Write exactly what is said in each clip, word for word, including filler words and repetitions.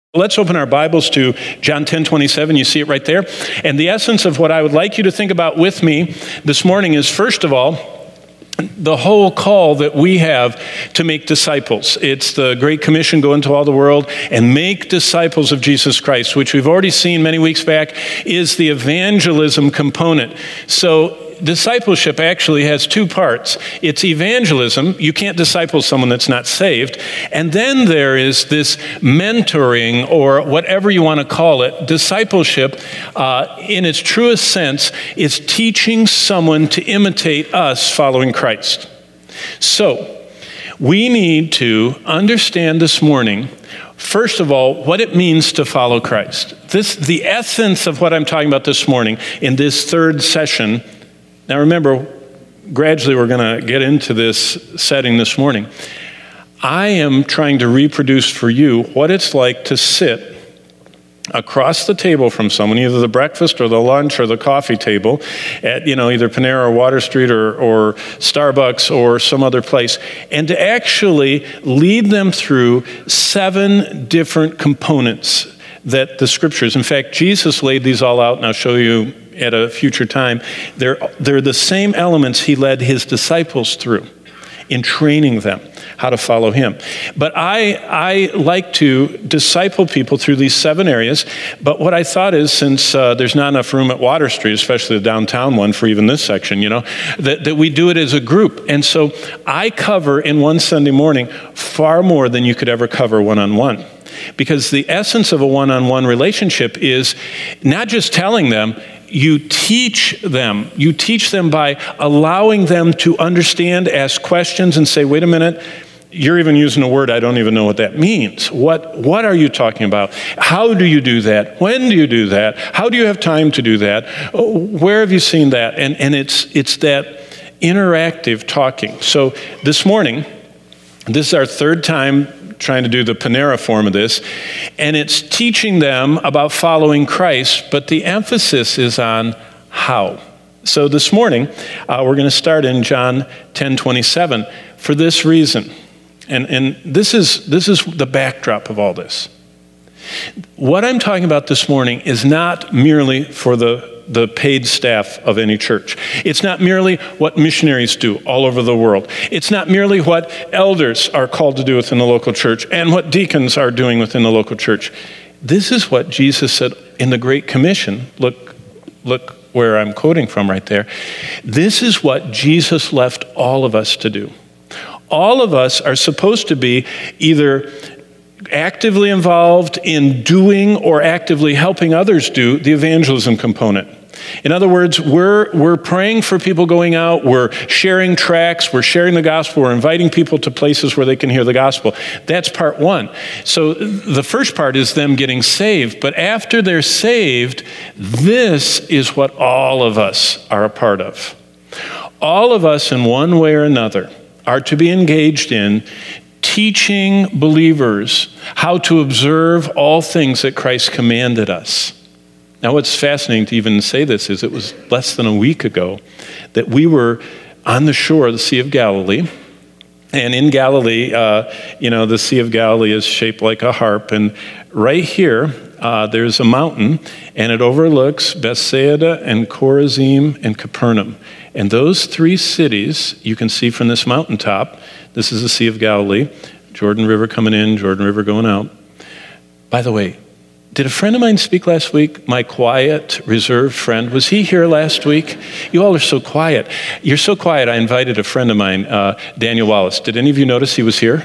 Let's open our Bibles to John ten twenty-seven. You see it right there. And the essence of what I would like you to think about with me this morning is, first of all, the whole call that we have to make disciples. It's the Great Commission, go into all the world and make disciples of Jesus Christ, which we've already seen many weeks back is the evangelism component. So discipleship actually has two parts. It's evangelism. You can't disciple someone that's not saved. And then there is this mentoring, or whatever you want to call it. Discipleship, uh, in its truest sense, is teaching someone to imitate us following Christ. So we need to understand this morning, first of all, what it means to follow Christ. This, the essence of what I'm talking about this morning in this third session. Now remember, gradually we're going to get into this setting this morning. I am trying to reproduce for you what it's like to sit across the table from someone, either the breakfast or the lunch or the coffee table at, you know, either Panera or Water Street or, or Starbucks or some other place, and to actually lead them through seven different components that the scriptures, in fact, Jesus laid these all out, and I'll show you at a future time. They're, they're the same elements he led his disciples through in training them how to follow him. But I, I like to disciple people through these seven areas. But what I thought is, since uh, there's not enough room at Water Street, especially the downtown one for even this section, you know, that, that we do it as a group. And so I cover in one Sunday morning far more than you could ever cover one-on-one. Because the essence of a one-on-one relationship is not just telling them, you teach them. You teach them by allowing them to understand, ask questions, and say, wait a minute, you're even using a word I don't even know what that means. What, what are you talking about? How do you do that? When do you do that? How do you have time to do that? Where have you seen that? And, and it's, it's that interactive talking. So this morning, this is our third time trying to do the Panera form of this, and it's teaching them about following Christ, but the emphasis is on how. So this morning, uh, we're going to start in John ten twenty-seven for this reason, and, and this is, this is the backdrop of all this. What I'm talking about this morning is not merely for the the paid staff of any church. It's not merely what missionaries do all over the world. It's not merely what elders are called to do within the local church and what deacons are doing within the local church. This is what Jesus said in the Great Commission. Look, look where I'm quoting from right there. This is what Jesus left all of us to do. All of us are supposed to be either actively involved in doing or actively helping others do the evangelism component. In other words, we're, we're praying for people going out, we're sharing tracts, we're sharing the gospel, we're inviting people to places where they can hear the gospel. That's part one. So the first part is them getting saved, but after they're saved, this is what all of us are a part of. All of us in one way or another are to be engaged in teaching believers how to observe all things that Christ commanded us. Now, what's fascinating to even say this is it was less than a week ago that we were on the shore of the Sea of Galilee. And in Galilee, uh, you know, the Sea of Galilee is shaped like a harp. And right here, uh, there's a mountain, and it overlooks Bethsaida and Chorazim and Capernaum. And those three cities, you can see from this mountaintop. This is the Sea of Galilee. Jordan River coming in, Jordan River going out. By the way, did a friend of mine speak last week? My quiet, reserved friend. Was he here last week? You all are so quiet. You're so quiet, I invited a friend of mine, uh, Daniel Wallace. Did any of you notice he was here?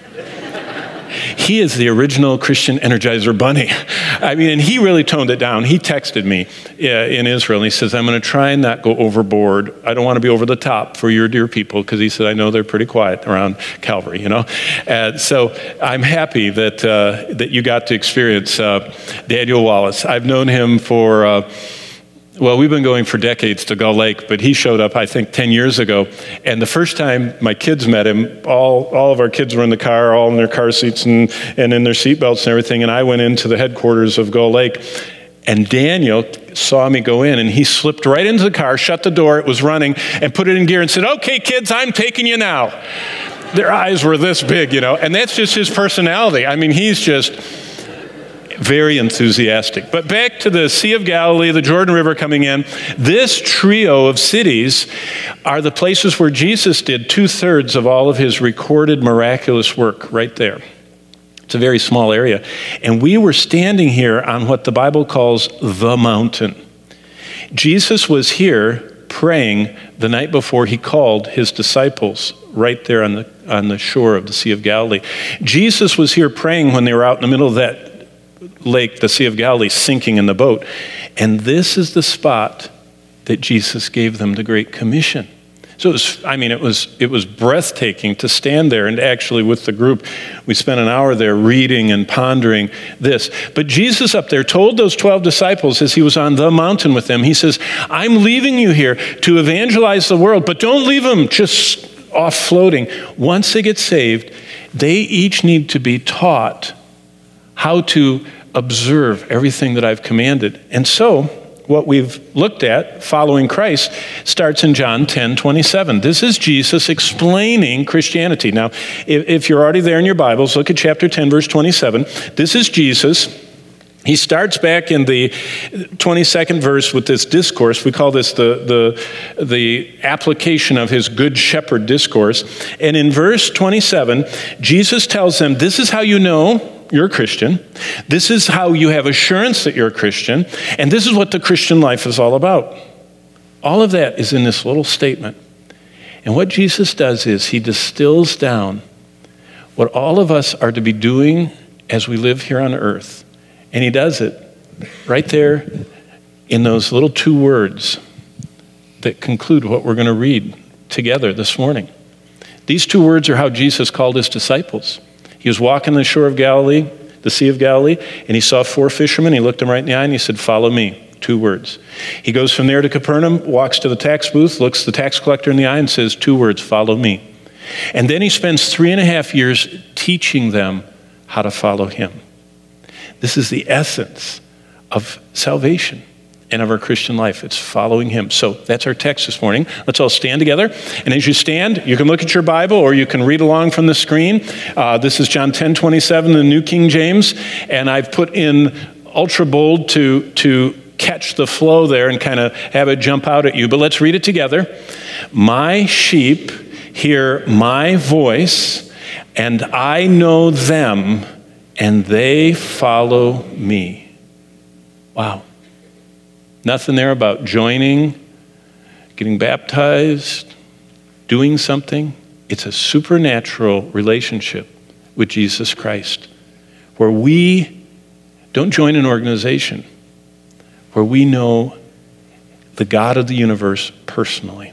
He is the original Christian Energizer Bunny. I mean, and he really toned it down. He texted me uh, in Israel, and he says, I'm going to try and not go overboard. I don't want to be over the top for your dear people, because he said, I know they're pretty quiet around Calvary, you know. Uh, so I'm happy that, uh, that you got to experience uh, Daniel Wallace. I've known him for... Uh, Well, we've been going for decades to Gull Lake, but he showed up, I think, ten years ago. And the first time my kids met him, all, all of our kids were in the car, all in their car seats and, and in their seatbelts and everything. And I went into the headquarters of Gull Lake. And Daniel saw me go in, and he slipped right into the car, shut the door, it was running, and put it in gear and said, okay, kids, I'm taking you now. Their eyes were this big, you know. And that's just his personality. I mean, he's just... Very enthusiastic. But back to the Sea of Galilee, the Jordan River coming in. This trio of cities are the places where Jesus did two-thirds of all of his recorded miraculous work right there. It's a very small area. And we were standing here on what the Bible calls the mountain. Jesus was here praying the night before he called his disciples right there on the on the shore of the Sea of Galilee. Jesus was here praying when they were out in the middle of that lake, the Sea of Galilee, sinking in the boat. And this is the spot that Jesus gave them the Great Commission. So it was, I mean, it was it was breathtaking to stand there, and actually with the group, we spent an hour there reading and pondering this. But Jesus up there told those twelve disciples as he was on the mountain with them, he says, I'm leaving you here to evangelize the world, but don't leave them just off floating. Once they get saved, they each need to be taught how to observe everything that I've commanded. And so, what we've looked at, following Christ, starts in John ten twenty-seven. This is Jesus explaining Christianity. Now, if, if you're already there in your Bibles, look at chapter ten, verse twenty-seven. This is Jesus. He starts back in the twenty-second verse with this discourse. We call this the, the, the application of his Good Shepherd discourse. And in verse twenty-seven, Jesus tells them, this is how you know you're a Christian. This is how you have assurance that you're a Christian. And this is what the Christian life is all about. All of that is in this little statement. And what Jesus does is he distills down what all of us are to be doing as we live here on earth. And he does it right there in those little two words that conclude what we're going to read together this morning. These two words are how Jesus called his disciples. He was walking the shore of Galilee, the Sea of Galilee, and he saw four fishermen. He looked them right in the eye and he said, follow me. Two words. He goes from there to Capernaum, walks to the tax booth, looks the tax collector in the eye and says, two words, follow me. And then he spends three and a half years teaching them how to follow him. This is the essence of salvation and of our Christian life. It's following him. So that's our text this morning. Let's all stand together. And as you stand, you can look at your Bible or you can read along from the screen. Uh, this is John ten twenty-seven, the New King James. And I've put in ultra bold to, to catch the flow there and kind of have it jump out at you. But let's read it together. My sheep hear my voice, and I know them, and they follow me. Wow. Nothing there about joining, getting baptized, doing something. It's a supernatural relationship with Jesus Christ, where we don't join an organization, where we know the God of the universe personally.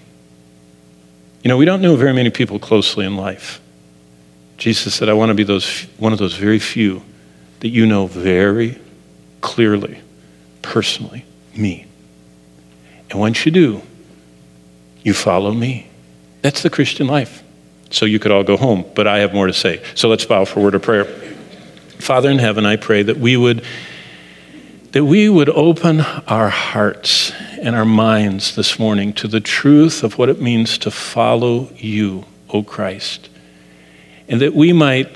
You know, we don't know very many people closely in life. Jesus said, I want to be those one of those very few that you know very clearly, personally, me. And once you do, you follow me. That's the Christian life. So you could all go home, but I have more to say. So let's bow for a word of prayer. Father in heaven, I pray that we would that we would open our hearts and our minds this morning to the truth of what it means to follow you, O Christ. And that we might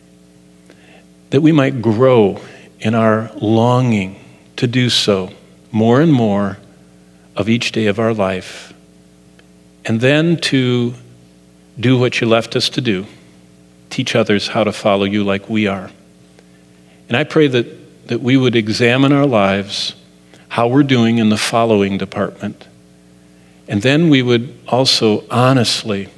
that we might grow in our longing to do so more and more of each day of our life. And then to do what you left us to do, teach others how to follow you like we are. And I pray that that we would examine our lives, how we're doing in the following department. And then we would also honestly,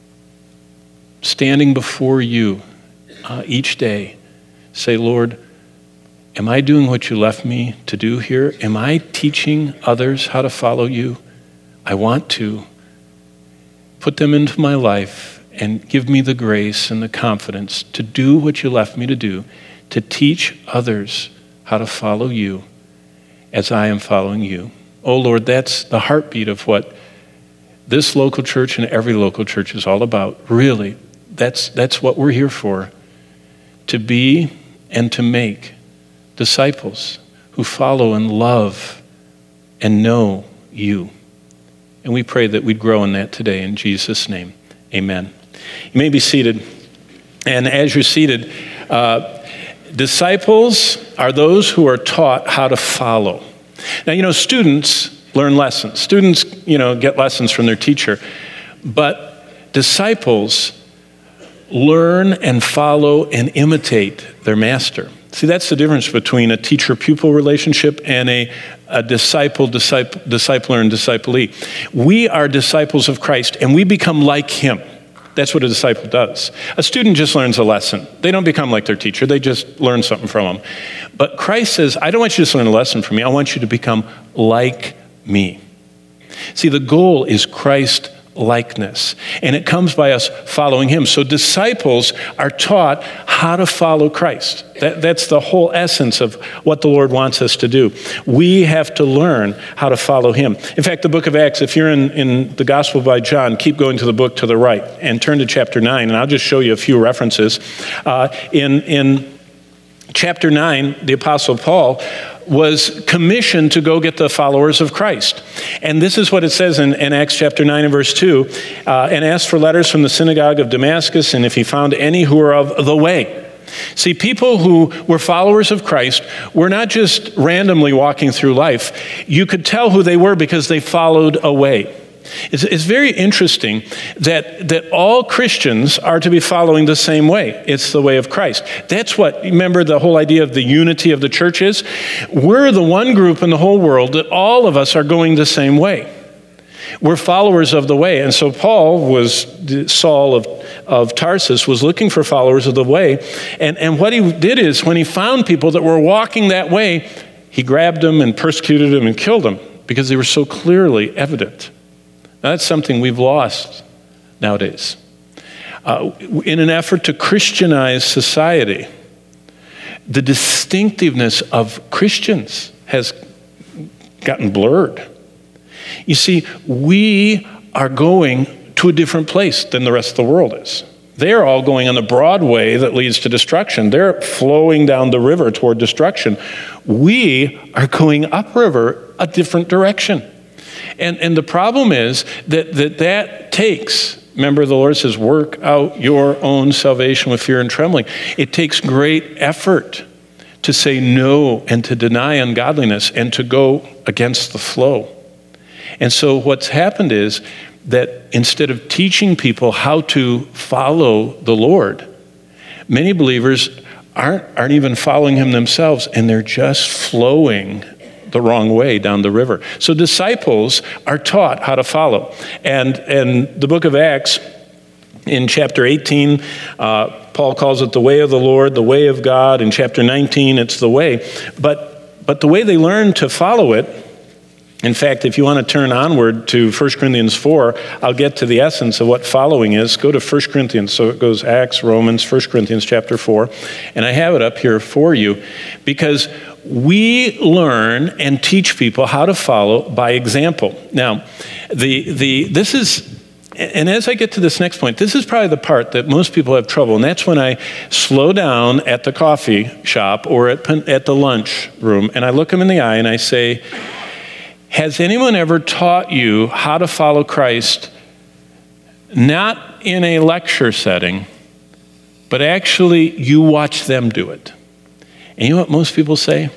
standing before you uh, each day, say, Lord, am I doing what you left me to do here? Am I teaching others how to follow you? I want to. Put them into my life and give me the grace and the confidence to do what you left me to do, to teach others how to follow you as I am following you. Oh Lord, that's the heartbeat of what this local church and every local church is all about. Really, that's, that's what we're here for. To be and to make disciples who follow and love and know you. And we pray that we'd grow in that today in Jesus' name. Amen. You may be seated. And as you're seated, uh, Disciples are those who are taught how to follow. Now, you know, students learn lessons. Students, you know, get lessons from their teacher. But disciples learn and follow and imitate their master. See, that's the difference between a teacher-pupil relationship and a, a disciple-disciple, discipler and disciplee. We are disciples of Christ, and we become like him. That's what a disciple does. A student just learns a lesson. They don't become like their teacher. They just learn something from them. But Christ says, I don't want you to just learn a lesson from me. I want you to become like me. See, the goal is Christ likeness, and it comes by us following him. So disciples are taught how to follow Christ. That, that's the whole essence of what the Lord wants us to do. We have to learn how to follow him. In fact, the book of Acts, if you're in, in the Gospel by John, keep going to the book to the right and turn to chapter nine, and I'll just show you a few references. Uh, in, in chapter nine, the Apostle Paul was commissioned to go get the followers of Christ. And this is what it says in, in Acts chapter nine and verse two, uh, and asked for letters from the synagogue of Damascus, and if he found any who were of the way. See, people who were followers of Christ were not just randomly walking through life. You could tell who they were because they followed a way. It's, it's very interesting that, that all Christians are to be following the same way. It's the way of Christ. That's what, remember the whole idea of the unity of the church is? We're the one group in the whole world that all of us are going the same way. We're followers of the way. And so Paul was, Saul of, of Tarsus was looking for followers of the way. And, and what he did is when he found people that were walking that way, he grabbed them and persecuted them and killed them because they were so clearly evident. Now, that's something we've lost nowadays. Uh, in an effort to Christianize society, the distinctiveness of Christians has gotten blurred. You see, we are going to a different place than the rest of the world is. They're all going on the broad way that leads to destruction. They're flowing down the river toward destruction. We are going upriver a different direction. And, and the problem is that, that that takes, remember the Lord says, work out your own salvation with fear and trembling. It takes great effort to say no and to deny ungodliness and to go against the flow. And so what's happened is that instead of teaching people how to follow the Lord, many believers aren't, aren't even following him themselves, and they're just flowing the wrong way down the river. So disciples are taught how to follow. And, and the book of Acts, in chapter eighteen, uh, Paul calls it the way of the Lord, the way of God. In chapter nineteen, it's the way. But, but the way they learn to follow it, in fact, if you want to turn onward to First Corinthians four, I'll get to the essence of what following is. Go to First Corinthians. So it goes Acts, Romans, First Corinthians chapter four. And I have it up here for you because we learn and teach people how to follow by example. Now, the the this is, and as I get to this next point, this is probably the part that most people have trouble, and that's when I slow down at the coffee shop or at, at the lunch room, and I look them in the eye and I say, has anyone ever taught you how to follow Christ, not in a lecture setting, but actually you watch them do it? And you know what most people say?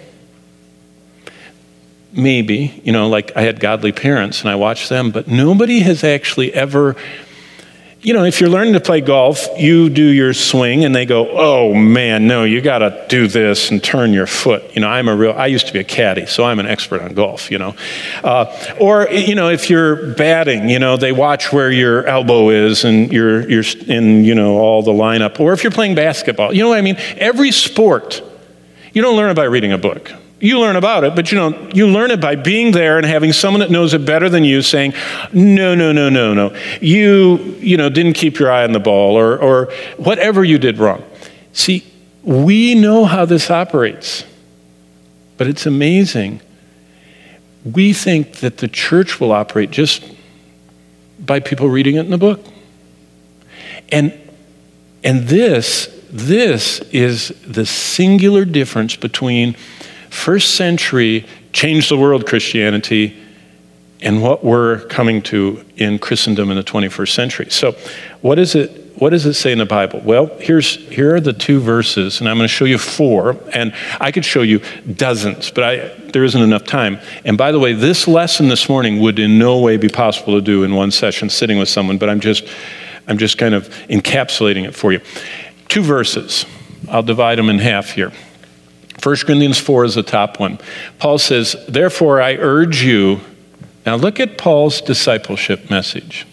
Maybe, you know, like I had godly parents and I watched them, but nobody has actually ever, you know, if you're learning to play golf, you do your swing and they go, oh man, no, you got to do this and turn your foot. You know, I'm a real, I used to be a caddy, so I'm an expert on golf, you know. Uh, or, you know, if you're batting, you know, they watch where your elbow is and you're, you're in, you know, all the lineup. Or if you're playing basketball, you know what I mean? Every sport, you don't learn it by reading a book. You learn about it, but you know, you learn it by being there and having someone that knows it better than you saying, no, no, no, no, no. You, you know, didn't keep your eye on the ball or, or whatever you did wrong. See, we know how this operates, but it's amazing. We think that the church will operate just by people reading it in the book. And, and this, this is the singular difference between first century change the world Christianity and what we're coming to in Christendom in the twenty-first century. So what is it what does it say in the Bible? Well, here's here are the two verses, and I'm going to show you four, and I could show you dozens, but I, there isn't enough time. And by the way, this lesson this morning would in no way be possible to do in one session sitting with someone, but I'm just, I'm just kind of encapsulating it for you. Two verses. I'll divide them in half here. First Corinthians four is the top one. Paul says, therefore I urge you. Now look at Paul's discipleship message.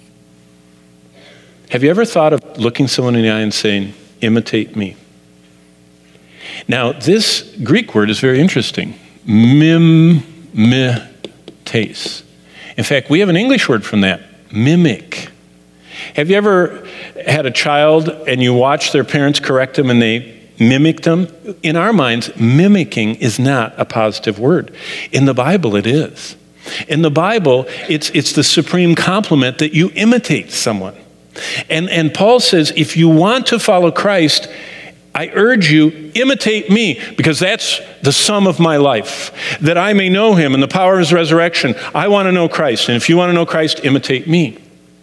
Have you ever thought of looking someone in the eye and saying, imitate me? Now this Greek word is very interesting. Mimetes. In fact, we have an English word from that, mimic. Have you ever had a child and you watch their parents correct them and they mimicked them? In our minds, mimicking is not a positive word. In the Bible, it is. In the Bible, it's, it's the supreme compliment that you imitate someone. And, and Paul says, if you want to follow Christ, I urge you, imitate me, because that's the sum of my life, that I may know him and the power of his resurrection. I want to know Christ, and if you want to know Christ, imitate me.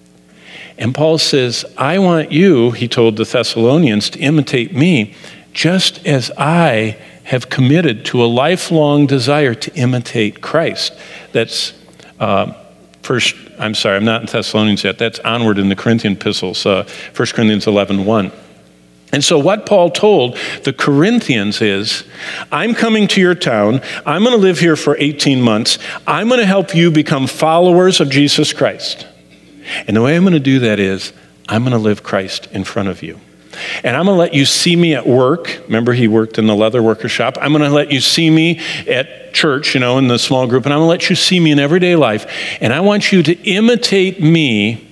And Paul says, I want you, he told the Thessalonians, to imitate me, just as I have committed to a lifelong desire to imitate Christ. That's uh, first, I'm sorry, I'm not in Thessalonians yet. That's onward in the Corinthian epistles, uh, First Corinthians eleven one. And so what Paul told the Corinthians is, I'm coming to your town. I'm going to live here for eighteen months. I'm going to help you become followers of Jesus Christ. And the way I'm going to do that is, I'm going to live Christ in front of you. And I'm going to let you see me at work. Remember, he worked in the leather worker shop. I'm going to let you see me at church, you know, in the small group. And I'm going to let you see me in everyday life. And I want you to imitate me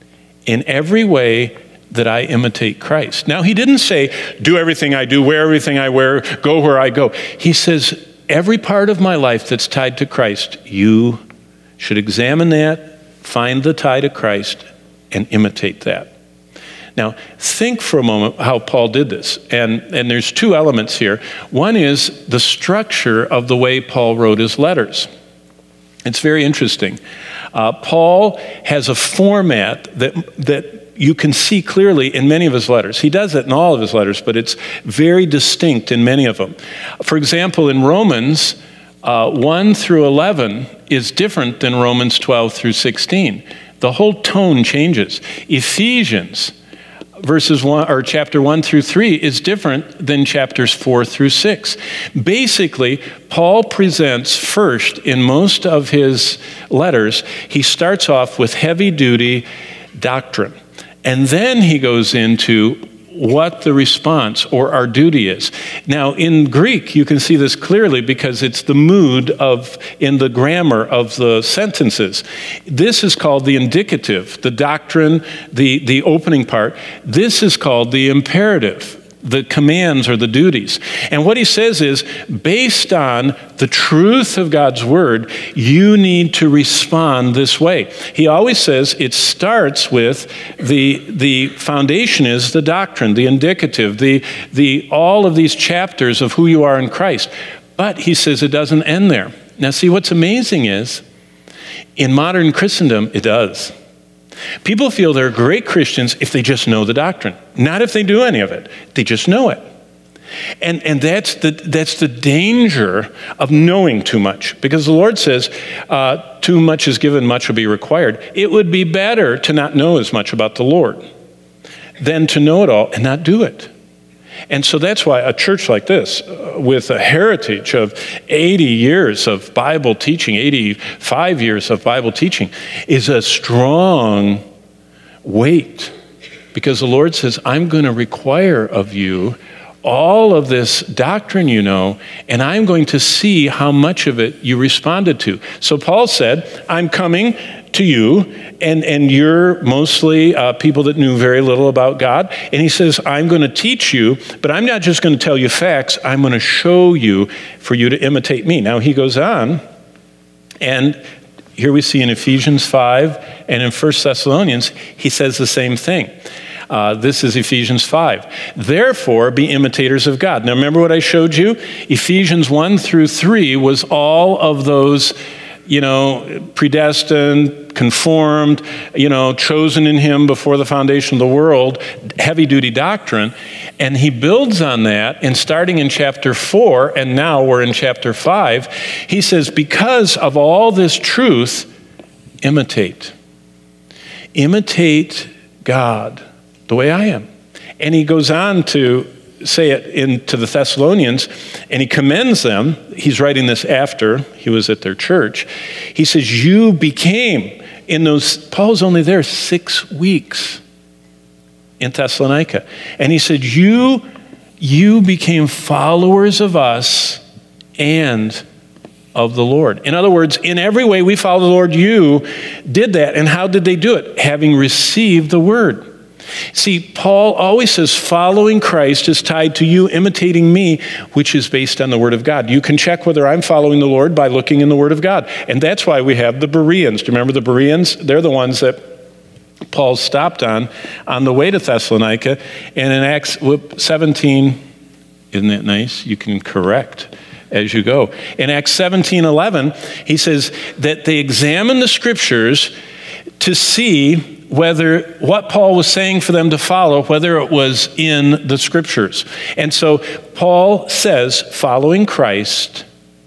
in every way that I imitate Christ. Now, he didn't say, do everything I do, wear everything I wear, go where I go. He says, every part of my life that's tied to Christ, you should examine that, find the tie to Christ, and imitate that. Now, think for a moment how Paul did this. And, and there's two elements here. One is the structure of the way Paul wrote his letters. It's very interesting. Uh, Paul has a format that, that you can see clearly in many of his letters. He does it in all of his letters, but it's very distinct in many of them. For example, in Romans uh, one through eleven is different than Romans twelve through sixteen. The whole tone changes. Ephesians verses one, or chapter one through three is different than chapters four through six. Basically, Paul presents first in most of his letters, he starts off with heavy-duty doctrine. And then he goes into what the response or our duty is. Now, in Greek, you can see this clearly because it's the mood of, in the grammar of the sentences. This is called the indicative, the doctrine, the, the opening part. This is called the imperative, the commands or the duties. And what he says is, based on the truth of God's word, you need to respond this way. He always says it starts with the, the foundation is the doctrine, the indicative, the, the, all of these chapters of who you are in Christ. But he says it doesn't end there. Now see, what's amazing is, in modern Christendom, it does. People feel they're great Christians if they just know the doctrine. Not if they do any of it. They just know it. And, and that's, the, that's the danger of knowing too much. Because the Lord says, uh, too much is given, much will be required. It would be better to not know as much about the Lord than to know it all and not do it. And so that's why a church like this, uh, with a heritage of eighty years of Bible teaching, eighty-five years of Bible teaching, is a strong weight. Because the Lord says, I'm going to require of you all of this doctrine you know, and I'm going to see how much of it you responded to. So Paul said, I'm coming to you, and, and you're mostly uh, people that knew very little about God. And he says, I'm going to teach you, but I'm not just going to tell you facts. I'm going to show you for you to imitate me. Now he goes on, and here we see in Ephesians five and in First Thessalonians, he says the same thing. Uh, this is Ephesians five. Therefore, be imitators of God. Now remember what I showed you? Ephesians one through three was all of those, you know, predestined, conformed, you know, chosen in him before the foundation of the world, heavy-duty doctrine. And he builds on that, and starting in chapter four, and now we're in chapter five, he says, because of all this truth, imitate. Imitate God the way I am. And he goes on to say it in, to the Thessalonians, and he commends them. He's writing this after he was at their church. He says, you became, in those, Paul's only there six weeks in Thessalonica. And he said, you, you became followers of us and of the Lord. In other words, in every way we follow the Lord, you did that. And how did they do it? Having received the word. See, Paul always says following Christ is tied to you imitating me, which is based on the Word of God. You can check whether I'm following the Lord by looking in the Word of God. And that's why we have the Bereans. Do you remember the Bereans? They're the ones that Paul stopped on on the way to Thessalonica. And in Acts seventeen, isn't that nice? You can correct as you go. In Acts seventeen eleven, he says that they examined the Scriptures to see whether what Paul was saying for them to follow, whether it was in the Scriptures. And so Paul says following Christ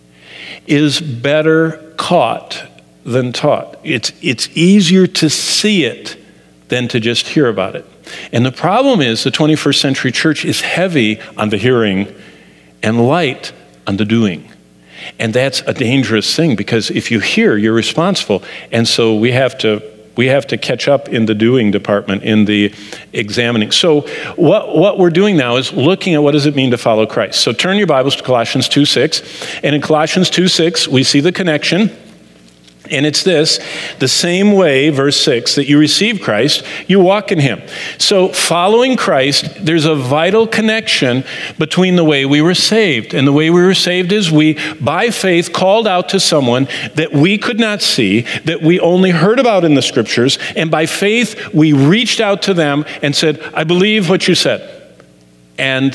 is better caught than taught. It's, it's easier to see it than to just hear about it. And the problem is the twenty-first century church is heavy on the hearing and light on the doing. And that's a dangerous thing, because if you hear, you're responsible. And so we have to We have to catch up in the doing department, in the examining. So what, what we're doing now is looking at what does it mean to follow Christ. So turn your Bibles to Colossians two six. And in Colossians two six, we see the connection. And it's this, the same way, verse six, that you receive Christ, you walk in him. So following Christ, there's a vital connection between the way we were saved. And the way we were saved is we, by faith, called out to someone that we could not see, that we only heard about in the Scriptures. And by faith, we reached out to them and said, I believe what you said. And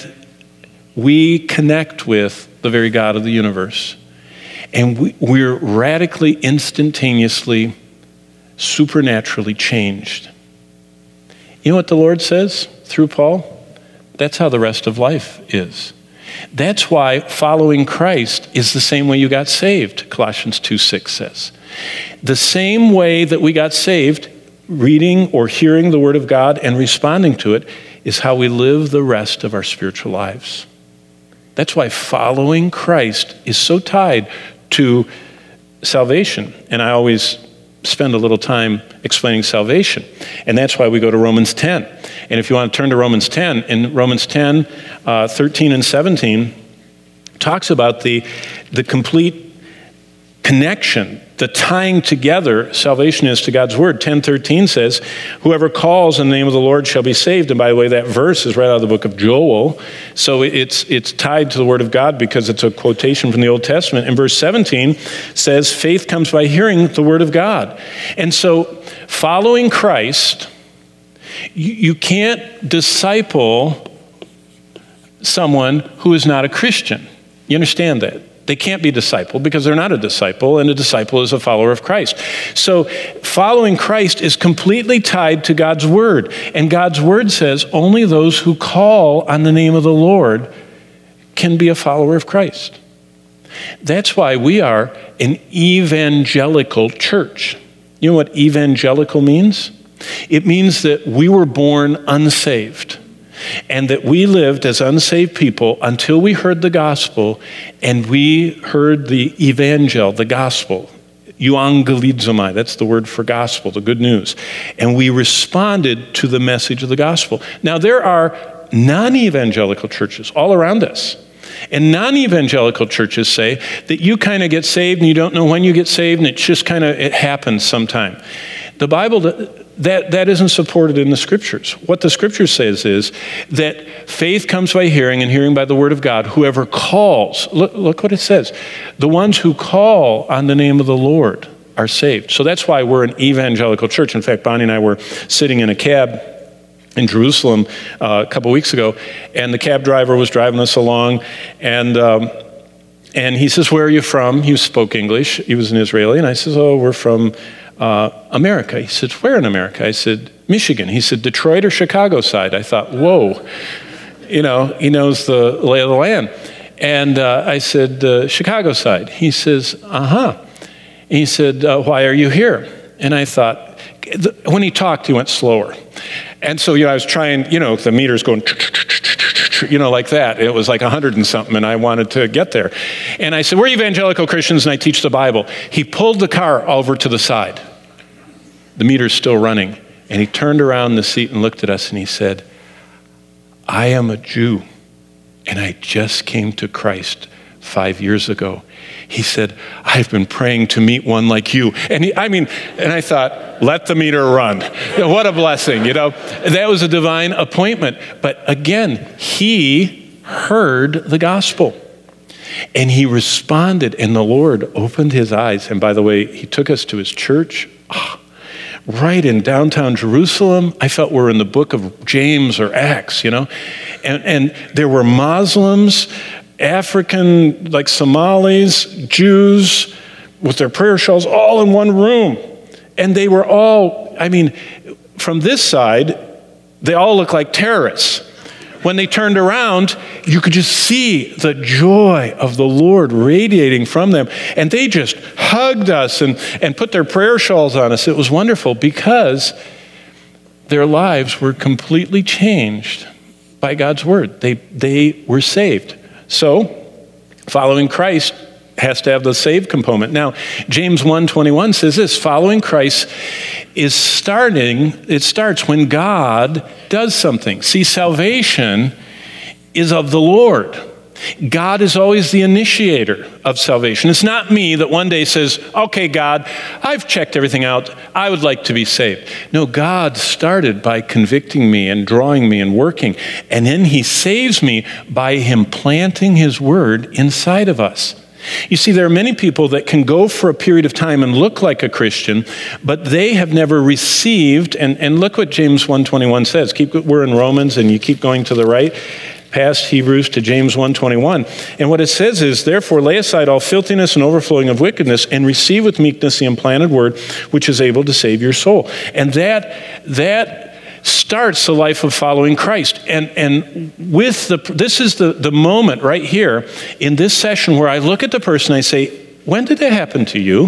we connect with the very God of the universe. And we, we're radically, instantaneously, supernaturally changed. You know what the Lord says through Paul? That's how the rest of life is. That's why following Christ is the same way you got saved, Colossians two six says. The same way that we got saved, reading or hearing the Word of God and responding to it, is how we live the rest of our spiritual lives. That's why following Christ is so tied to salvation. And I always spend a little time explaining salvation. And that's why we go to Romans ten. And if you want to turn to Romans ten, in Romans ten, uh, thirteen and seventeen, talks about the, the complete connection, the tying together salvation is to God's word. ten thirteen says, whoever calls in the name of the Lord shall be saved. And by the way, that verse is right out of the book of Joel. So it's, it's tied to the word of God because it's a quotation from the Old Testament. And verse seventeen says, faith comes by hearing the word of God. And so following Christ, you, you can't disciple someone who is not a Christian. You understand that? They can't be discipled because they're not a disciple, and a disciple is a follower of Christ. So following Christ is completely tied to God's word. And God's word says only those who call on the name of the Lord can be a follower of Christ. That's why we are an evangelical church. You know what evangelical means? It means that we were born unsaved, and that we lived as unsaved people until we heard the gospel, and we heard the evangel, the gospel, euangelizomai, that's the word for gospel, the good news. And we responded to the message of the gospel. Now, there are non-evangelical churches all around us. And non-evangelical churches say that you kind of get saved and you don't know when you get saved, and it just kind of, it happens sometime. The Bible, that, that isn't supported in the Scriptures. What the Scripture says is that faith comes by hearing, and hearing by the word of God. Whoever calls, look, look what it says. The ones who call on the name of the Lord are saved. So that's why we're an evangelical church. In fact, Bonnie and I were sitting in a cab in Jerusalem uh, a couple weeks ago, and the cab driver was driving us along, and um, and he says, where are you from? He spoke English. He was an Israeli. And I says, oh, we're from uh, America. He said, where in America? I said, Michigan. He said, Detroit or Chicago side? I thought, whoa, you know, he knows the lay of the land. And uh, I said, uh, Chicago side. He says, uh-huh. He said, uh, why are you here? And I thought, when he talked, he went slower. And so, you know, I was trying, you know, the meter's going, you know, like that. It was like a hundred and something, and I wanted to get there. And I said, we're evangelical Christians, and I teach the Bible. He pulled the car over to the side. The meter's still running. And he turned around in the seat and looked at us, and he said, I am a Jew, and I just came to Christ five years ago. He said, I've been praying to meet one like you. And he, I mean, and I thought, let the meter run. What a blessing, you know. That was a divine appointment. But again, he heard the gospel. And he responded, and the Lord opened his eyes. And by the way, he took us to his church. Oh, right in downtown Jerusalem. I felt we're in the book of James or Acts, you know. And, and there were Muslims, African, like Somalis, Jews with their prayer shawls all in one room. And they were all, I mean, from this side, they all looked like terrorists. When they turned around, you could just see the joy of the Lord radiating from them. And they just hugged us and, and put their prayer shawls on us. It was wonderful because their lives were completely changed by God's word. They, they were saved. So, following Christ has to have the saved component. Now, James one twenty-one says this, following Christ is starting, it starts when God does something. See, salvation is of the Lord. God is always the initiator of salvation. It's not me that one day says, okay, God, I've checked everything out. I would like to be saved. No, God started by convicting me and drawing me and working. And then he saves me by him planting his word inside of us. You see, there are many people that can go for a period of time and look like a Christian, but they have never received, and, and look what James one twenty-one says. Keep, we're in Romans, and you keep going to the right, past Hebrews to James one twenty-one. And what it says is, therefore lay aside all filthiness and overflowing of wickedness, and receive with meekness the implanted word, which is able to save your soul. And that, that starts the life of following Christ. And, and with the, this is the, the moment right here in this session where I look at the person, I say, when did that happen to you?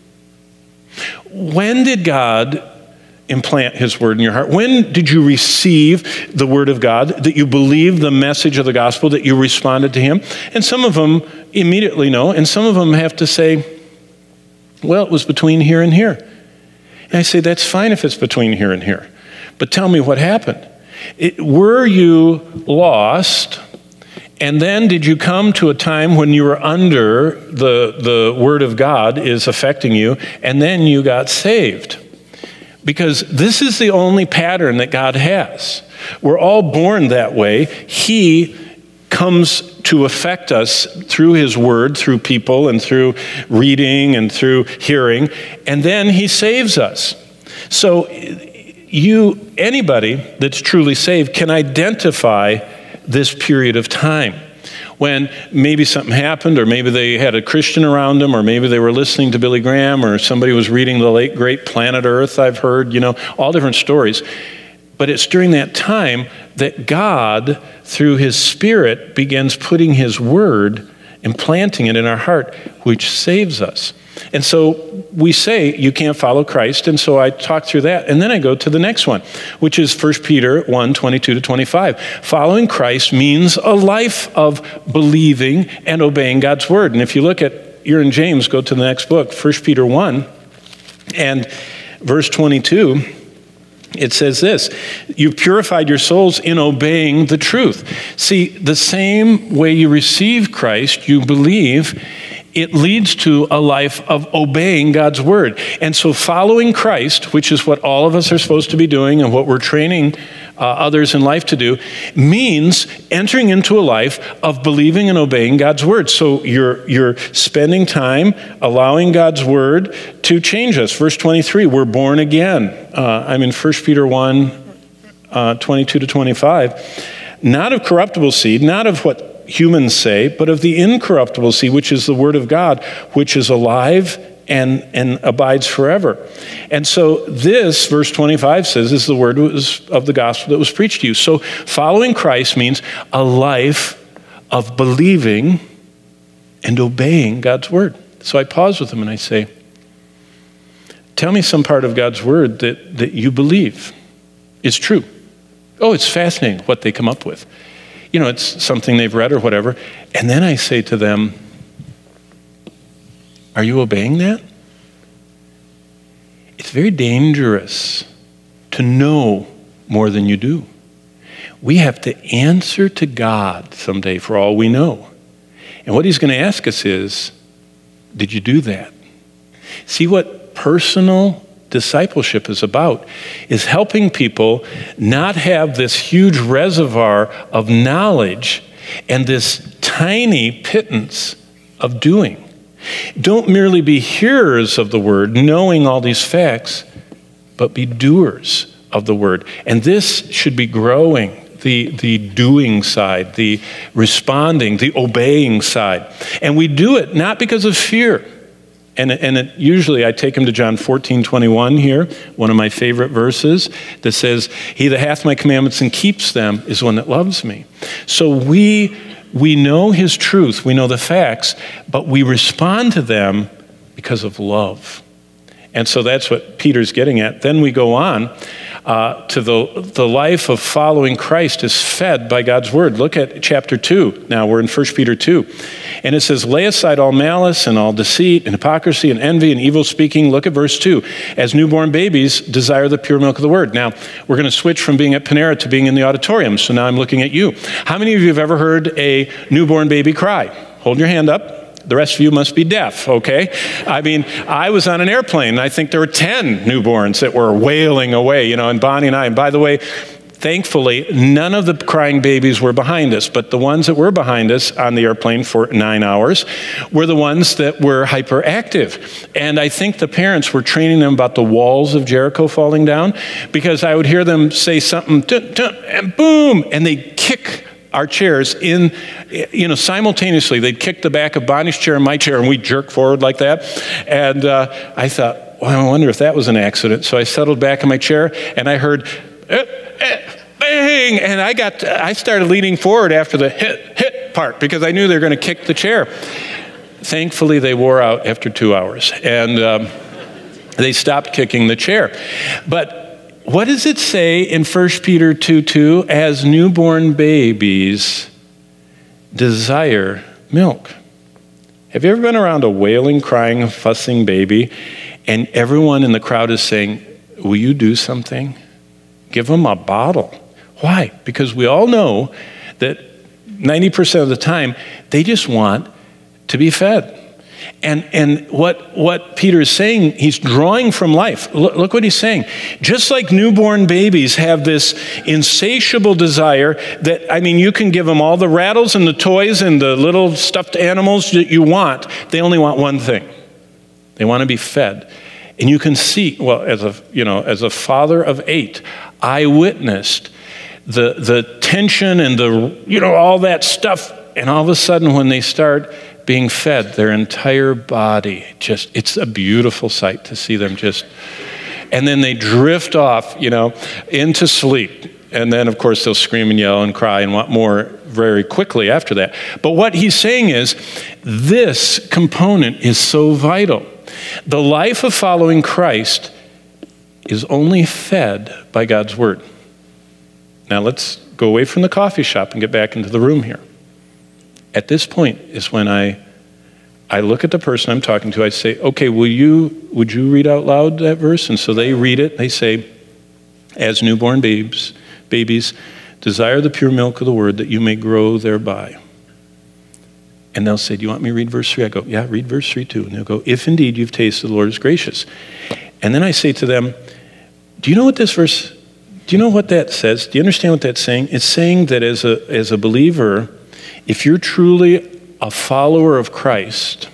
When did God implant his word in your heart? When did you receive the word of God, that you believed the message of the gospel, that you responded to him? And some of them immediately know, and some of them have to say, well, it was between here and here. And I say, that's fine if it's between here and here. But tell me what happened. It, were you lost, and then did you come to a time when you were under the, the word of God is affecting you, and then you got saved? Because this is the only pattern that God has. We're all born that way. He comes to affect us through his word, through people, and through reading, and through hearing, and then he saves us. So you, anybody that's truly saved can identify this period of time when maybe something happened, or maybe they had a Christian around them, or maybe they were listening to Billy Graham, or somebody was reading the late great Planet Earth, I've heard, you know, all different stories. But it's during that time that God, through his Spirit, begins putting his word, implanting it in our heart, which saves us. And so we say you can't follow Christ, and so I talk through that, and then I go to the next one, which is First Peter one, twenty-two to twenty-five. Following Christ means a life of believing and obeying God's word. And if you look at, you're in James, go to the next book, First Peter one, and verse twenty-two, it says this, you've purified your souls in obeying the truth. See, the same way you receive Christ, you believe, it leads to a life of obeying God's word. And so following Christ, which is what all of us are supposed to be doing and what we're training uh, others in life to do, means entering into a life of believing and obeying God's word. So you're, you're spending time allowing God's word to change us. Verse twenty-three, we're born again. Uh, I'm in First Peter one, uh, twenty-two to twenty-five. Not of corruptible seed, not of what humans say, but of the incorruptible seed, which is the word of God, which is alive and, and abides forever. And so this, verse twenty-five says, is the word of the gospel that was preached to you. So following Christ means a life of believing and obeying God's word. So I pause with them and I say, tell me some part of God's word that, that you believe is true. Oh, it's fascinating what they come up with. You know, it's something they've read or whatever. And then I say to them, are you obeying that? It's very dangerous to know more than you do. We have to answer to God someday for all we know. And what he's going to ask us is, did you do that? See, what personal discipleship is about is helping people not have this huge reservoir of knowledge and this tiny pittance of doing. Don't merely be hearers of the word, knowing all these facts, but be doers of the word. And this should be growing, the, the doing side, the responding, the obeying side. And we do it not because of fear. And, and it, usually I take them to John fourteen twenty-one here, one of my favorite verses, that says, he that hath my commandments and keeps them is one that loves me. So we... We know his truth, we know the facts, but we respond to them because of love. And so that's what Peter's getting at. Then we go on uh, to the, the life of following Christ is fed by God's word. Look at chapter two. Now we're in First Peter two. And it says, lay aside all malice and all deceit and hypocrisy and envy and evil speaking. Look at verse two. As newborn babies, desire the pure milk of the word. Now, we're going to switch from being at Panera to being in the auditorium. So now I'm looking at you. How many of you have ever heard a newborn baby cry? Hold your hand up. The rest of you must be deaf, okay? I mean, I was on an airplane, and I think there were ten newborns that were wailing away, you know, and Bonnie and I. And by the way, thankfully, none of the crying babies were behind us, but the ones that were behind us on the airplane for nine hours were the ones that were hyperactive. And I think the parents were training them about the walls of Jericho falling down, because I would hear them say something, dun, dun, and boom, and they'd kick our chairs in, you know, simultaneously. They'd kick the back of Bonnie's chair and my chair, and we'd jerk forward like that. And uh, I thought, well, I wonder if that was an accident. So I settled back in my chair, and I heard, eh, eh, bang, and I got, I started leaning forward after the hit, hit part, because I knew they were going to kick the chair. Thankfully, they wore out after two hours, and um, they stopped kicking the chair. But what does it say in First Peter two two? As newborn babies desire milk. Have you ever been around a wailing, crying, fussing baby, and everyone in the crowd is saying, will you do something? Give them a bottle. Why? Because we all know that ninety percent of the time, they just want to be fed. And and what what Peter is saying, he's drawing from life. Look, look what he's saying. Just like newborn babies have this insatiable desire that, I mean, you can give them all the rattles and the toys and the little stuffed animals that you want. They only want one thing. They want to be fed. And you can see, well, as a you know, as a father of eight, I witnessed the the tension and the you know all that stuff. And all of a sudden, when they start being fed, their entire body just, it's a beautiful sight to see them just, and then they drift off, you know, into sleep. And then, of course, they'll scream and yell and cry and want more very quickly after that. But what he's saying is, this component is so vital. The life of following Christ is only fed by God's word. Now let's go away from the coffee shop and get back into the room here. At this point is when I I look at the person I'm talking to, I say, okay, will you, would you read out loud that verse? And so they read it, they say, as newborn babes, babies, desire the pure milk of the word that you may grow thereby. And they'll say, do you want me to read verse three? I go, yeah, read verse three too. And they'll go, if indeed you've tasted the Lord is gracious. And then I say to them, do you know what this verse, do you know what that says? Do you understand what that's saying? It's saying that as a as a believer, if you're truly a follower of Christ,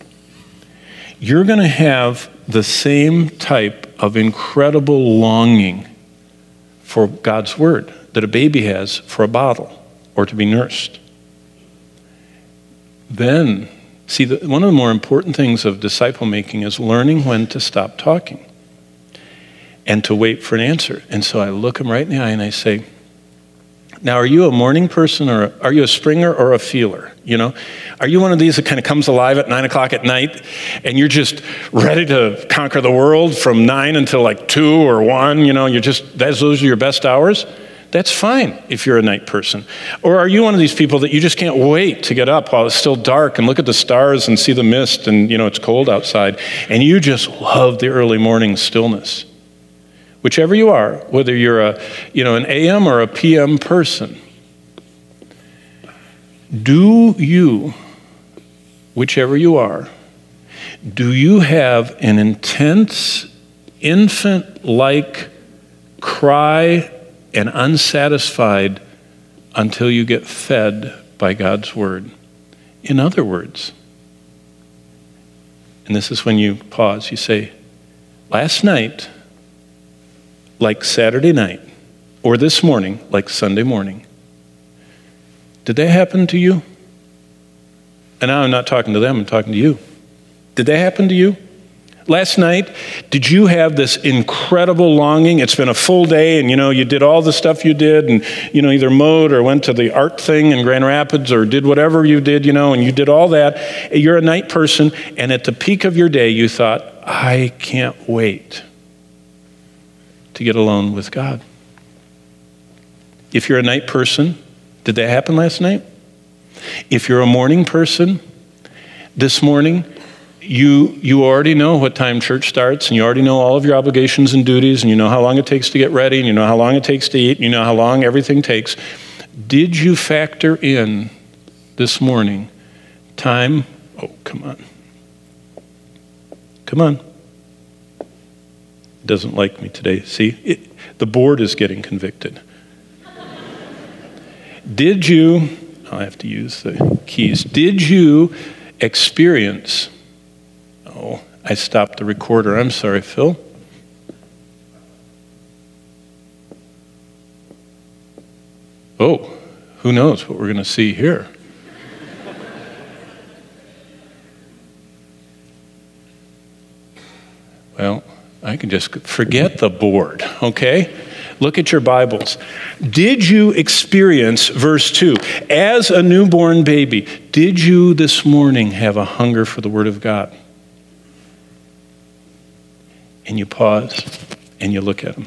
you're going to have the same type of incredible longing for God's word that a baby has for a bottle or to be nursed. Then See, the, one of the more important things of disciple making is learning when to stop talking and to wait for an answer. And so I look him right in the eye and I say, now, are you a morning person, or a, are you a springer or a feeler? You know, are you one of these that kind of comes alive at nine o'clock at night and you're just ready to conquer the world from nine until like two or one, you know, you're just, that's, those are your best hours? That's fine if you're a night person. Or are you one of these people that you just can't wait to get up while it's still dark and look at the stars and see the mist and, you know, it's cold outside, and you just love the early morning stillness? Whichever you are, whether you're a, you know, an A M or a P M person, do you, whichever you are, do you have an intense, infant-like cry and unsatisfied until you get fed by God's word? In other words, and this is when you pause, you say, last night, like Saturday night, or this morning, like Sunday morning, did that happen to you? And now I'm not talking to them, I'm talking to you. Did that happen to you? Last night, did you have this incredible longing? It's been a full day, and you know, you did all the stuff you did, and you know, either mowed or went to the art thing in Grand Rapids or did whatever you did, you know, and you did all that. You're a night person, and at the peak of your day, you thought, I can't wait to get alone with God. If you're a night person, did that happen last night? If you're a morning person, this morning, you you already know what time church starts, and you already know all of your obligations and duties, and you know how long it takes to get ready, and you know how long it takes to eat, and you know how long everything takes. Did you factor in this morning time? Oh, come on. Come on. Doesn't like me today. See, it, the board is getting convicted. Did you, I'll have to use the keys, did you experience, oh, I stopped the recorder. I'm sorry, Phil. Oh, who knows what we're going to see here. Well, I can just forget the board, okay? Look at your Bibles. Did you experience, verse two, as a newborn baby, did you this morning have a hunger for the Word of God? And you pause and you look at them.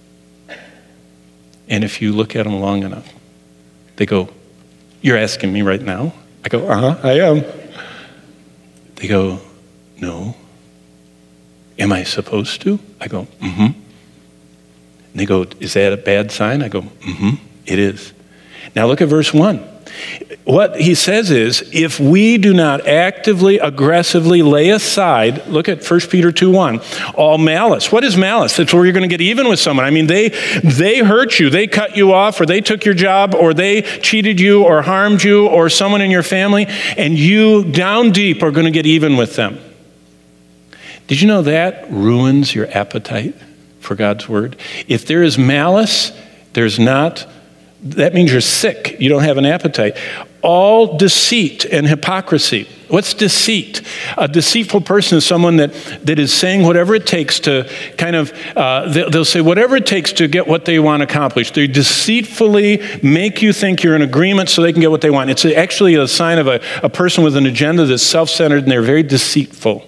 And if you look at them long enough, they go, you're asking me right now? I go, uh-huh, I am. They go, no. Am I supposed to? I go, mm-hmm. And they go, is that a bad sign? I go, mm-hmm, it is. Now look at verse one. What he says is, if we do not actively, aggressively lay aside, look at First Peter two one, all malice. What is malice? It's where you're going to get even with someone. I mean, they they hurt you, they cut you off, or they took your job, or they cheated you, or harmed you, or someone in your family, and you down deep are going to get even with them. Did you know that ruins your appetite for God's word? If there is malice, there's not, that means you're sick. You don't have an appetite. All deceit and hypocrisy. What's deceit? A deceitful person is someone that, that is saying whatever it takes to kind of, uh, they'll, they'll say whatever it takes to get what they want accomplished. They deceitfully make you think you're in agreement so they can get what they want. It's actually a sign of a, a person with an agenda that's self-centered, and they're very deceitful.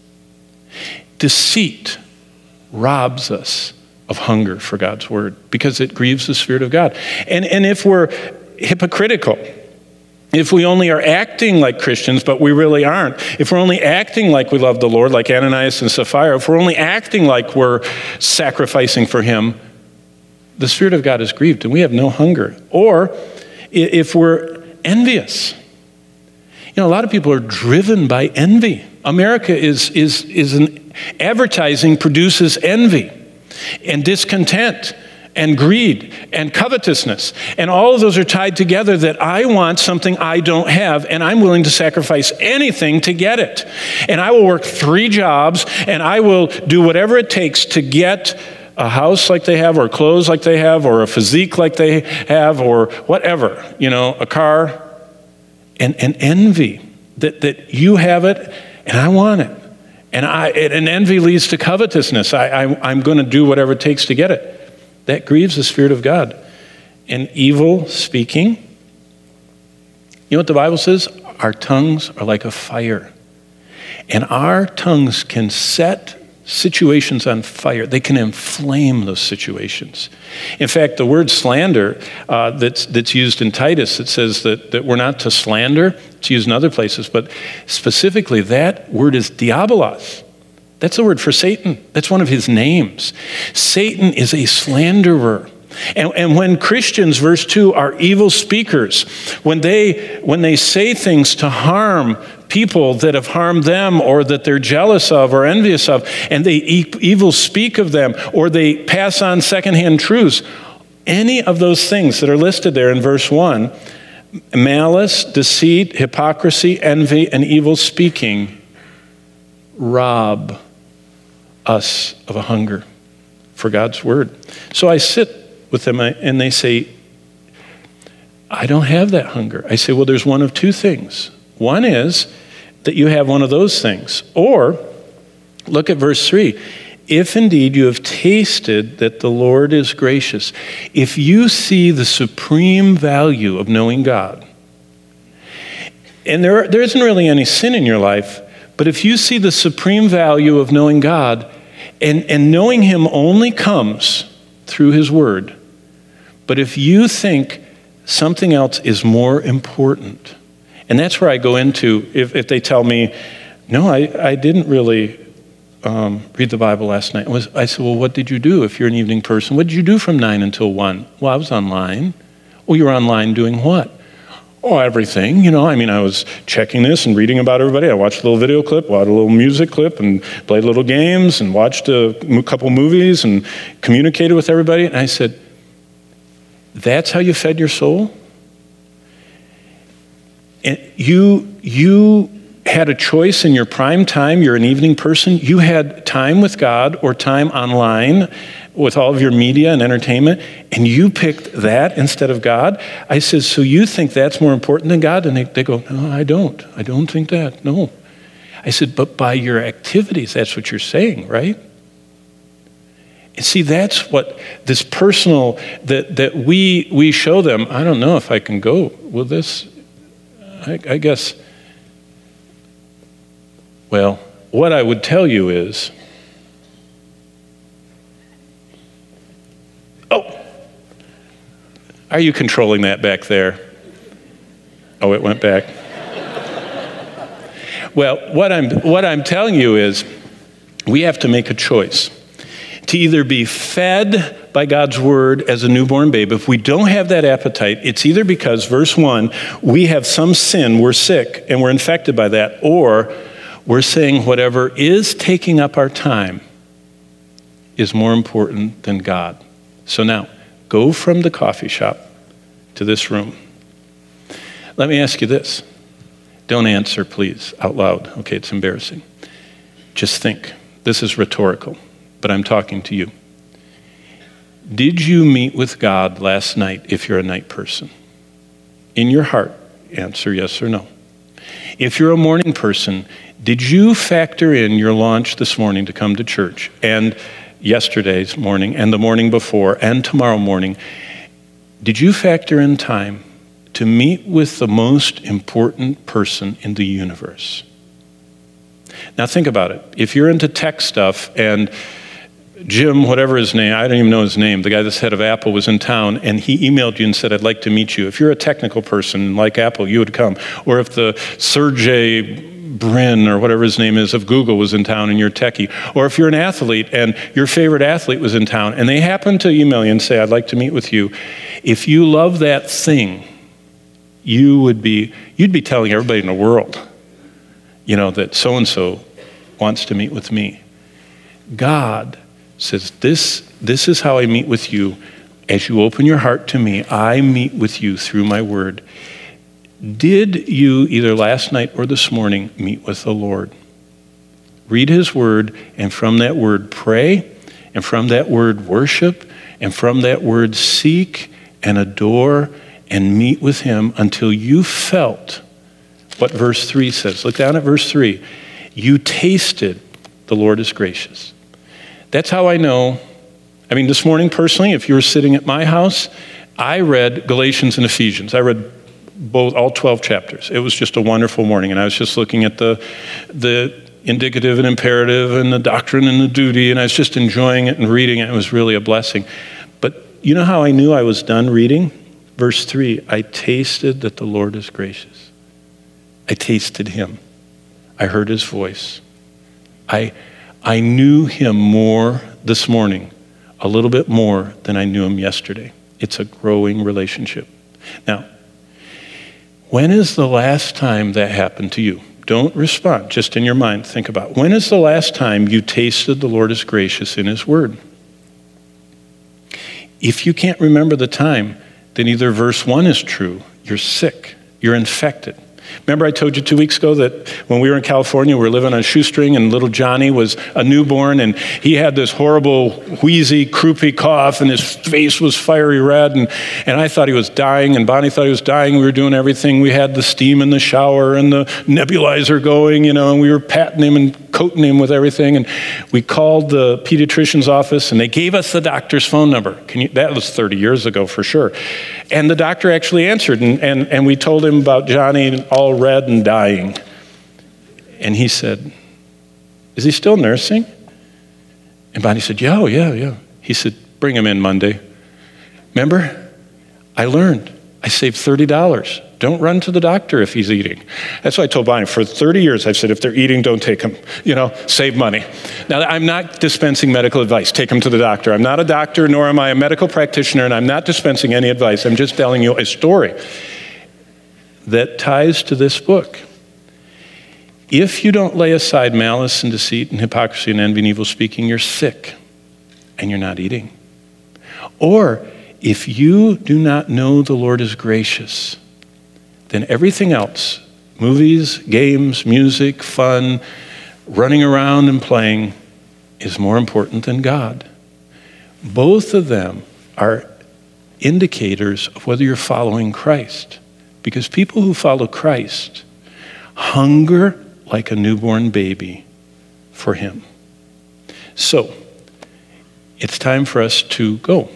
Deceit robs us of hunger for God's word because it grieves the Spirit of God. And, and if we're hypocritical, if we only are acting like Christians, but we really aren't, if we're only acting like we love the Lord, like Ananias and Sapphira, if we're only acting like we're sacrificing for him, the Spirit of God is grieved and we have no hunger. Or if we're envious. You know, a lot of people are driven by envy. America is, is, is an advertising produces envy and discontent and greed and covetousness. And all of those are tied together that I want something I don't have, and I'm willing to sacrifice anything to get it. And I will work three jobs, and I will do whatever it takes to get a house like they have, or clothes like they have, or a physique like they have, or whatever, you know, a car. And, and envy that, that you have it and I want it. And, I, and envy leads to covetousness. I, I, I'm going to do whatever it takes to get it. That grieves the Spirit of God. And evil speaking, you know what the Bible says? Our tongues are like a fire. And our tongues can set situations on fire. They can inflame those situations. In fact, the word slander uh, that's, that's used in Titus, it says that, that we're not to slander. It's used in other places, but specifically that word is diabolos. That's the word for Satan. That's one of his names. Satan is a slanderer. And, and when Christians, verse two, are evil speakers, when they, when they say things to harm people that have harmed them or that they're jealous of or envious of, and they e- evil speak of them, or they pass on secondhand truths, any of those things that are listed there in verse one, malice, deceit, hypocrisy, envy, and evil speaking, rob us of a hunger for God's word. So I sit with them and they say, I don't have that hunger. I say, well, there's one of two things. One is that you have one of those things. Or, look at verse three. If indeed you have tasted that the Lord is gracious, if you see the supreme value of knowing God, and there, there isn't really any sin in your life, but if you see the supreme value of knowing God, and, and knowing him only comes through his word, but if you think something else is more important, and that's where I go into, if, if they tell me, no, I, I didn't really um, read the Bible last night. I, was, I said, well, what did you do if you're an evening person? What did you do from nine until one? Well, I was online. Well, you were online doing what? Oh, everything, you know. I mean, I was checking this and reading about everybody. I watched a little video clip, watched a little music clip, and played little games, and watched a couple movies, and communicated with everybody. And I said, that's how you fed your soul? And you, you had a choice in your prime time. You're an evening person. You had time with God or time online with all of your media and entertainment, and you picked that instead of God. I said, so you think that's more important than God? And they, they go, no, I don't. I don't think that, no. I said, but by your activities, that's what you're saying, right? And see, that's what this personal, that, that we, we show them. I don't know if I can go with this. I, I guess, well, what I would tell you is, oh, are you controlling that back there? Oh, it went back. Well, what I'm, what I'm telling you is we have to make a choice to either be fed by God's word as a newborn babe. If we don't have that appetite, it's either because, verse one, we have some sin, we're sick, and we're infected by that, or we're saying whatever is taking up our time is more important than God. So now, go from the coffee shop to this room. Let me ask you this. Don't answer, please, out loud. Okay, it's embarrassing. Just think. This is rhetorical, but I'm talking to you. Did you meet with God last night if you're a night person? In your heart, answer yes or no. If you're a morning person, did you factor in your launch this morning to come to church, and yesterday's morning, and the morning before, and tomorrow morning? Did you factor in time to meet with the most important person in the universe? Now think about it. If you're into tech stuff and Jim, whatever his name, I don't even know his name, the guy that's head of Apple was in town, and he emailed you and said, I'd like to meet you. If you're a technical person like Apple, you would come. Or if the Sergey Brin, or whatever his name is, of Google was in town and you're techie. Or if you're an athlete and your favorite athlete was in town, and they happen to email you and say, I'd like to meet with you. If you love that thing, you would be, you'd be telling everybody in the world, you know, that so-and-so wants to meet with me. God says, this, this is how I meet with you. As you open your heart to me, I meet with you through my word. Did you, either last night or this morning, meet with the Lord? Read his word, and from that word pray, and from that word worship, and from that word seek and adore and meet with him until you felt what verse three says. Look down at verse three. You tasted the Lord is gracious. That's how I know. I mean, this morning personally, if you were sitting at my house, I read Galatians and Ephesians. I read both, all twelve chapters. It was just a wonderful morning, and I was just looking at the the indicative and imperative and the doctrine and the duty, and I was just enjoying it and reading it. It was really a blessing. But you know how I knew I was done reading? Verse three, I tasted that the Lord is gracious. I tasted him. I heard his voice. I, I knew him more this morning, a little bit more than I knew him yesterday. It's a growing relationship. Now, when is the last time that happened to you? Don't respond. Just in your mind, think about, when is the last time you tasted the Lord is gracious in his word? If you can't remember the time, then either verse one is true, you're sick, you're infected. Remember I told you two weeks ago that when we were in California, we were living on a shoestring, and little Johnny was a newborn, and he had this horrible, wheezy, croupy cough, and his face was fiery red, and, and I thought he was dying, and Bonnie thought he was dying. We were doing everything. We had the steam in the shower and the nebulizer going, you know, and we were patting him and coating him with everything, and we called the pediatrician's office, and they gave us the doctor's phone number. Can you, that was thirty years ago for sure. And the doctor actually answered, and, and, and we told him about Johnny all red and dying. And he said, is he still nursing? And Bonnie said, yeah, oh, yeah, yeah. He said, bring him in Monday. Remember, I learned. I saved thirty dollars. Don't run to the doctor if he's eating. That's what I told Bonnie. For thirty years, I've said, if they're eating, don't take them. You know, save money. Now, I'm not dispensing medical advice. Take them to the doctor. I'm not a doctor, nor am I a medical practitioner, and I'm not dispensing any advice. I'm just telling you a story that ties to this book. If you don't lay aside malice and deceit and hypocrisy and envy and evil speaking, you're sick and you're not eating. Or if you do not know the Lord is gracious, then everything else, movies, games, music, fun, running around and playing, is more important than God. Both of them are indicators of whether you're following Christ. Because people who follow Christ hunger like a newborn baby for him. So, it's time for us to go.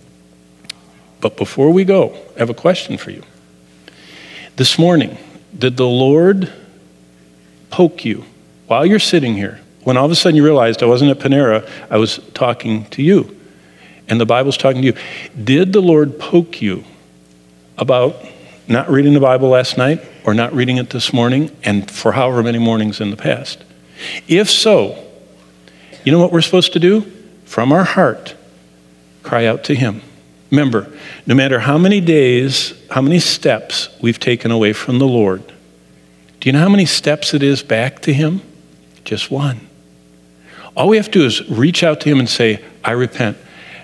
But before we go, I have a question for you. This morning, did the Lord poke you while you're sitting here, when all of a sudden you realized I wasn't at Panera, I was talking to you, and the Bible's talking to you? Did the Lord poke you about not reading the Bible last night or not reading it this morning and for however many mornings in the past? If so, you know what we're supposed to do? From our heart, cry out to him. Remember, no matter how many days, how many steps we've taken away from the Lord, do you know how many steps it is back to him? Just one. All we have to do is reach out to him and say, I repent.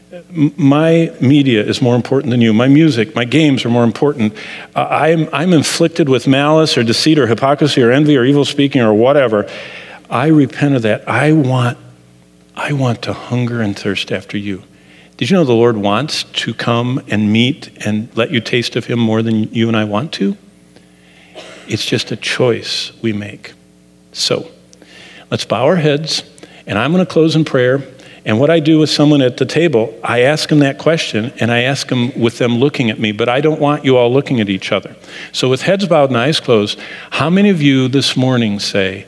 My media is more important than you. My music, my games are more important. Uh, I'm, I'm inflicted with malice or deceit or hypocrisy or envy or evil speaking or whatever. I repent of that. I want, I want to hunger and thirst after you. Did you know the Lord wants to come and meet and let you taste of him more than you and I want to? It's just a choice we make. So let's bow our heads, and I'm going to close in prayer. And what I do with someone at the table, I ask them that question, and I ask them with them looking at me, but I don't want you all looking at each other. So with heads bowed and eyes closed, how many of you this morning say,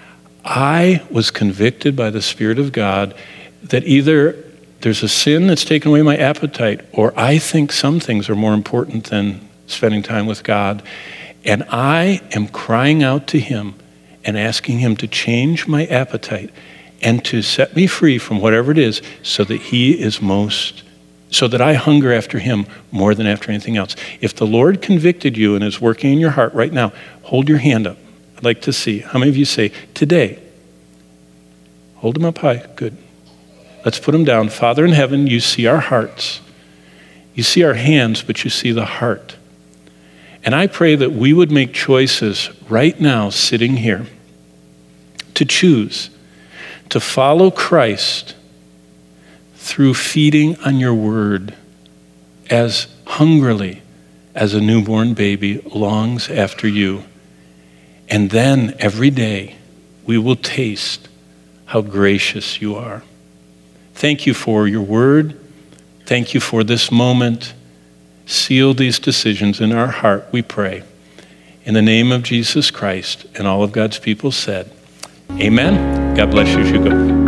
I was convicted by the Spirit of God that either there's a sin that's taken away my appetite, or I think some things are more important than spending time with God, and I am crying out to him and asking him to change my appetite and to set me free from whatever it is, so that he is most, so that I hunger after him more than after anything else. If the Lord convicted you and is working in your heart right now, hold your hand up. I'd like to see. How many of you say, today? Hold them up high. Good. Let's put them down. Father in heaven, you see our hearts. You see our hands, but you see the heart. And I pray that we would make choices right now, sitting here, to choose to follow Christ through feeding on your word as hungrily as a newborn baby longs after you. And then every day we will taste how gracious you are. Thank you for your word. Thank you for this moment. Seal these decisions in our heart, we pray. In the name of Jesus Christ, and all of God's people said, amen. God bless you as you go.